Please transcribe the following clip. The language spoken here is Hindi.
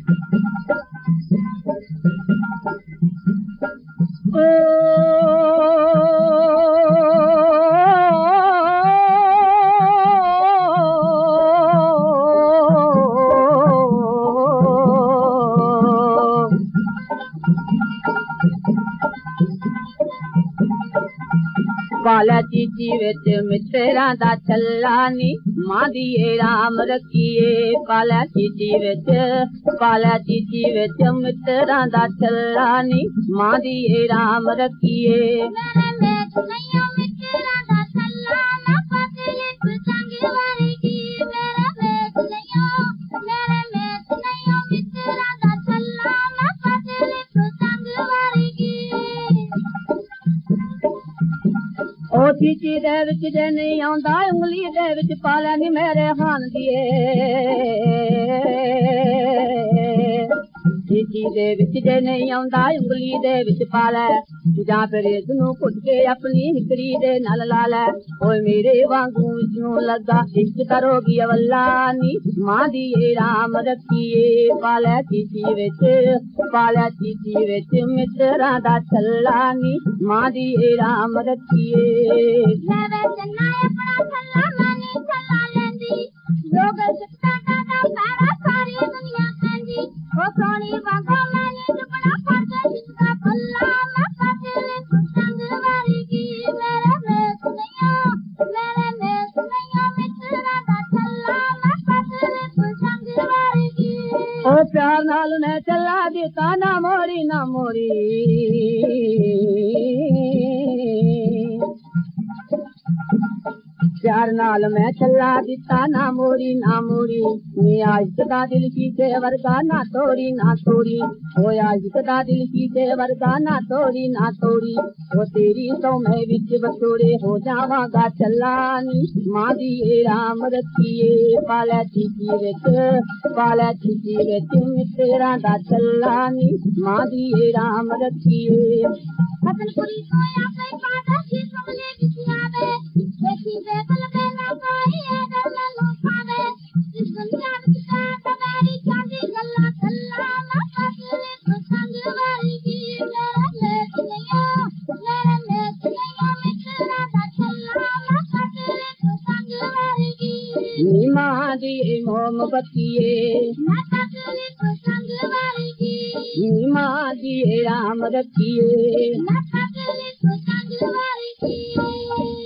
पाला चीची विच मिठड़ा दा छल्ला नी मां दिए राम रखिए पाला चीची विच मिठड़ा दा छल्ला नी मां दिए राम रखिए चीची दे विच जे नहीं आंदा उंगली दे विच पा लैनी मेरे खान दिए चीची दे विच जे नहीं आंदा उंगली दे विच पा लै जां फिर इसनू घुट के अपनी हिकड़ी दे नाल ला लै ओए मेरे वांगू इसनू लगा इश्क करोगी अवल्ला नी मां दिए राम रखिए पालै चीची विच मिठड़ा दा छल्ला नी मां दिए राम रखिए प्यार नाल ने चला दिता ना मोरी प्यार नाल मैं चला दिता ना मोरी नी आशिक दा दिल शीशे वर्गा ना तोड़ी ओ आशिक दा दिल शीशे वर्गा ना तोड़ी ओ तेरी तो मैं विच बसोड़े हो जावांगा चलानी मां दिए राम रखिए पालै चीची विच मिठड़ा दा छल्लानी मां दिए राम रखिए हसनपुरी सोया पे पादा की सुमले बिछावे देखी बेबल के ना कोई अगर न लुभावे इस दुनिया विच का तगारी चांदी गल्ला गल्ला ना फसले पसंद वाली की मेरा मिठड़ा दा छल्ला ना फसले पसंद वाली की मां दिए मोमबत्तिए ना फसले पसंद वाली की मां दिए राम रखिए ना फसले पसंद वाली की